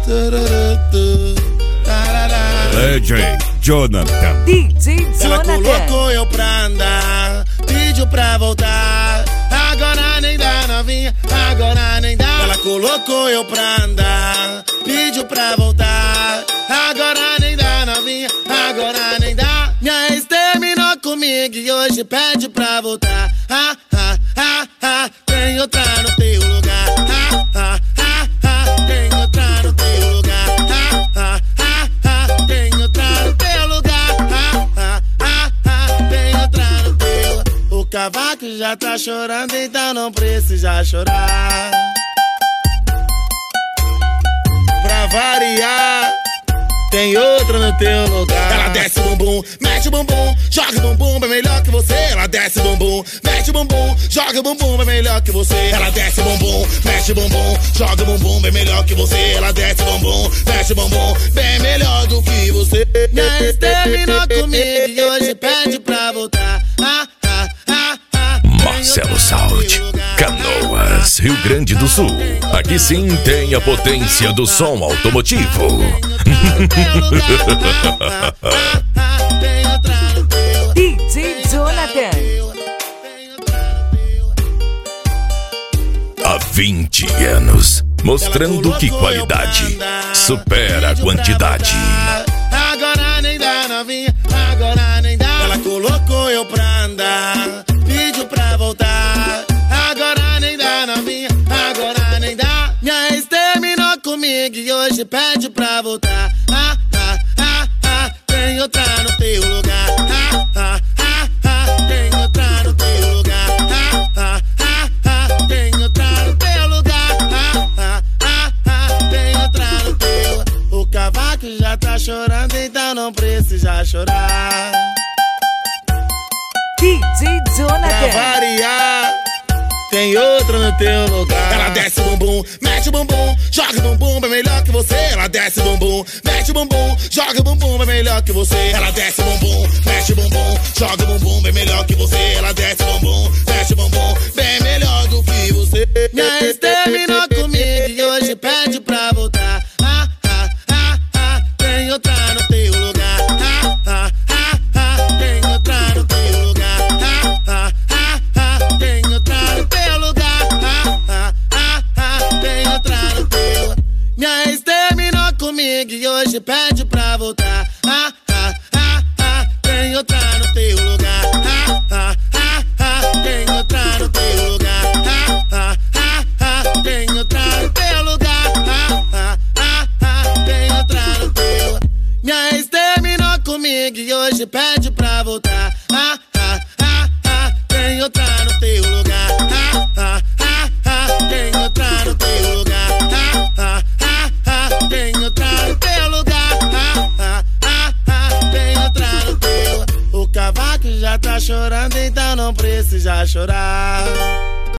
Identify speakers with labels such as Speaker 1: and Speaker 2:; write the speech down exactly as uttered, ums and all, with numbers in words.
Speaker 1: D J Jonathan.
Speaker 2: D J
Speaker 3: Ela
Speaker 2: Jonathan.
Speaker 3: colocou eu pra andar, pediu pra voltar. Agora nem dá, novinha, agora nem dá. Ela colocou eu pra andar, pediu pra voltar. Agora nem dá, novinha, agora nem dá. Minha ex terminou comigo e hoje pede pra voltar. Ah, ah, ah, ah, tem outra no teu lugar. Ah, ah, ah, ah, tem outra no teu lugar. Ah, ah, ah, ah, tem outra no teu lugar. Ah, ah, ah, ah, tem outra no teu. O cavaco já tá chorando, então não precisa chorar. Pra variar, tem outra no teu lugar. Ela desce o bumbum, mete o bumbum, joga o bumbum, é melhor que você. Ela desce o bumbum, mete o bumbum, joga o bumbum, é melhor que você. Ela desce o bumbum, mete o bumbum, joga o bumbum, bem melhor que você. Ela desce o bumbum, mete o bumbum, bem melhor do que você. Minha ex terminou comigo e hoje pede pra voltar. Ah, ah, ah, ah,
Speaker 1: Marcelo Saúde, Canoas, Rio Grande do Sul. Aqui sim tem a potência do som automotivo.
Speaker 2: D J Jonathan.
Speaker 1: Há vinte anos, mostrando que qualidade supera a quantidade.
Speaker 3: Agora nem dá, novinha, agora nem dá. Ela colocou eu pra andar, pediu pra voltar. Agora nem dá, novinha, agora nem dá. Minha ex terminou comigo e hoje pede pra voltar. Ah, ah, ah, ah, tem outra no teu lugar. Ah, ah, ah, ah, tem outra no teu lugar. Ah, ah, ah, ah, tem outra no teu lugar. Ah, ah, ah, ah, tem outra no teu. O cavaco já tá chorando, então não precisa chorar.
Speaker 2: D J
Speaker 3: Pra
Speaker 2: Jonathan.
Speaker 3: variar, tem outra no teu lugar. Ela desce o bumbum, mete o bumbum, joga o bumbum, é melhor que você. Ela desce o bumbum, mete o bumbum, joga o bumbum, é melhor que você. Ela desce o bumbum, mete o bumbum, joga o bumbum, bem melhor que você. Ela desce o bumbum, mete o bumbum, bem melhor do que você. Minha ex terminou comigo e hoje pede pra voltar. Ah, ah, ah, ah, tem outra no teu lugar. Ah, ah, ah, ah, tem outra no teu lugar. Ah, ah, ah, ah, tem outra no teu lugar. Ah, ah, ah, ah, tem outra no teu. Minha ex terminou comigo e hoje pede pra voltar. Ah, ah, ah, ah, tem outra no teu lugar. Ah, ah, ah, ah, tem outra no teu lugar. Ah, ah, ah, ah, tem outra no teu lugar. Ah, ah, ah, ah, tem outra no teu. Minha ex terminou comigo e hoje pede pra voltar. Ah, ah, ah, ah, tem outra no teu lugar. Ah, ah, ah, ah, tem outra no teu lugar. Ah, ah, ah, ah, tem outra no teu lugar. Ah, ah, ah, ah, tem outra no teu. O cavaco já tá chorando, então não precisa chorar.